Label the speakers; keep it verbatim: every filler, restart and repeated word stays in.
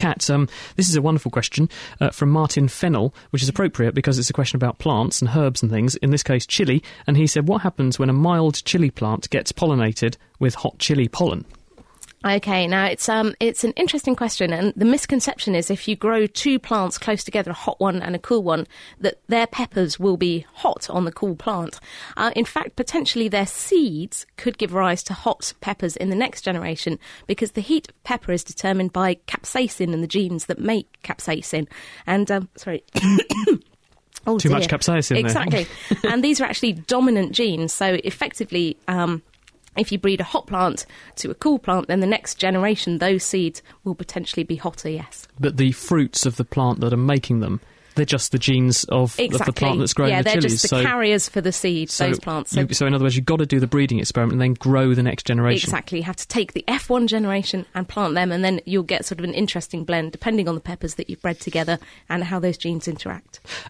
Speaker 1: Kat, um, this is a wonderful question uh, from Martin Fennell, which is appropriate because it's a question about plants and herbs and things, in this case chili, and he said, what happens when a mild chili plant gets pollinated with hot chili pollen?
Speaker 2: Okay, now it's um it's an interesting question, and the misconception is if you grow two plants close together, a hot one and a cool one, that their peppers will be hot on the cool plant. Uh, in fact, potentially their seeds could give rise to hot peppers in the next generation, because the heat of pepper is determined by capsaicin and the genes that make capsaicin. And um, sorry. Oh,
Speaker 1: Too
Speaker 2: dear.
Speaker 1: much capsaicin
Speaker 2: exactly.
Speaker 1: there.
Speaker 2: And these are actually dominant genes, so effectively, um, if you breed a hot plant to a cool plant, then the next generation, those seeds will potentially be hotter, yes.
Speaker 1: But the fruits of the plant that are making them, they're just the genes of,
Speaker 2: exactly.
Speaker 1: of the plant that's growing
Speaker 2: yeah,
Speaker 1: the
Speaker 2: chilies. Yeah, they're
Speaker 1: chilies.
Speaker 2: just the
Speaker 1: so,
Speaker 2: carriers for the seed,
Speaker 1: so
Speaker 2: those plants. So,
Speaker 1: you, so in other words, you've got to do the breeding experiment and then grow the next generation.
Speaker 2: Exactly. You have to take the F one generation and plant them, and then you'll get sort of an interesting blend, depending on the peppers that you've bred together and how those genes interact.